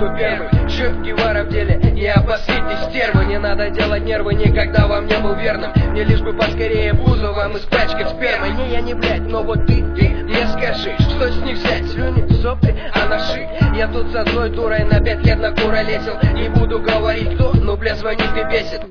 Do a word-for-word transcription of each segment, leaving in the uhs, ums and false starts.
бы первый. Че Гевара в деле, не опаситесь стервы. Не надо делать нервы, никогда вам не был верным. Мне лишь бы поскорее пузо вам испачкать спермой. Не, я не блядь, но вот ты, ты мне скажи, что с них взять? Слюни, сопли, а наши? Я тут с одной дурой на пять лет на куролесил. Не буду говорить кто, но бля звонит и бесит.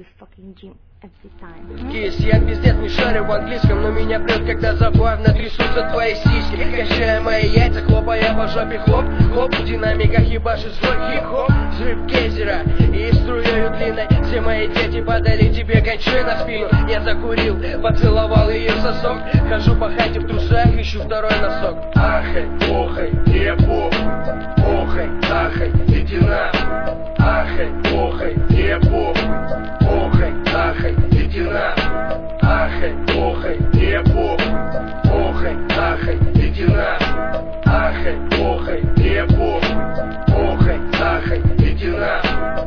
Кис, я пиздец не шарю в английском, но меня прет, когда забавно трясутся твои сиськи. Качая мои яйца, хлопая по жопе, хлоп, хлоп. В динамиках ебашит свой хип-хоп. Взрыв гейзера и струею длинной. Все мои дети подали тебе кончой на спину. Я закурил, поцеловал ее в сосок. Хожу по хате в трусах, ищу второй носок. Ахай, охай, не похуй. Охай, ахай, иди нахуй. Ахай, охай, не похуй. Охай, ахай, иди нахуй. Ахай, охай, не похуй. Охай, ахай, иди нахуй. Ахай, охай, не похуй. Охай, ахай, иди нахуй.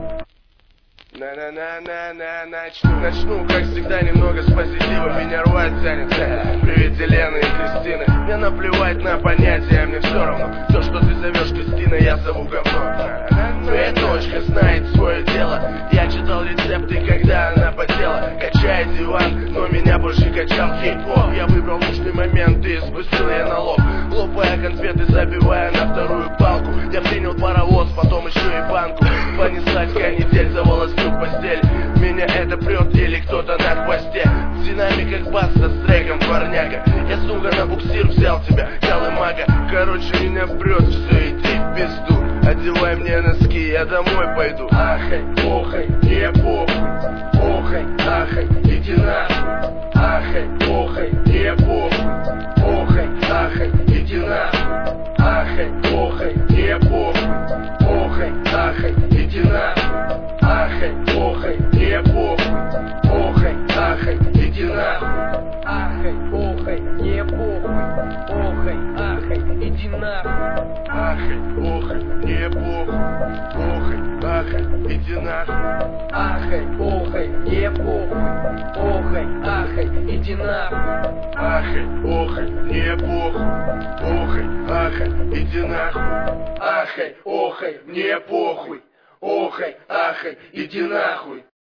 На-на-на-на-на, начну, начну, как всегда, немного с позитива. Меня рвать тянет, привет, Елены и Кристины. Мне наплевать на понятия, мне все равно. То, что ты зовешь Кристина, я зову говно. Твоя дочка знает свое дело. Я читал рецепты, когда она потела. Качает диван, но меня больше качал хип-хоп. Я выбрал нужный момент и спустил ей налог. Лопая конфеты, забивая на вторую палку. Я принял паровоз, потом еще и банку. Понеслась канитель, за волоски в постель. Меня это прет или кто-то на хвосте. В динамиках баста с треком парняга. Я, сука, на буксир взял тебя, мага. Короче, меня прет, все, иди в пизду. Одевай мне носки, я домой пойду. Ахай, охай, не похуй. Охай, ахай, иди нахуй. Ахай, охай, не похуй. Охай, ахай, иди нахуй. Ахай, охай, не похуй. Охай, ахай, иди нахуй. Ахай, охай, не похуй. Охай, ахай, иди нахуй. Ахай, охай, не похуй. Охай, ахай, иди нахуй. Ахай, охай, не похуй. Охай, ахай, иди нахуй. Ахай, охай, не похуй. Охай, ахай, иди нахуй. Ахай, охай, не похуй. Охай, ахай, иди нахуй. Ахай, охай, мне похуй. Охай, ахай, иди нахуй.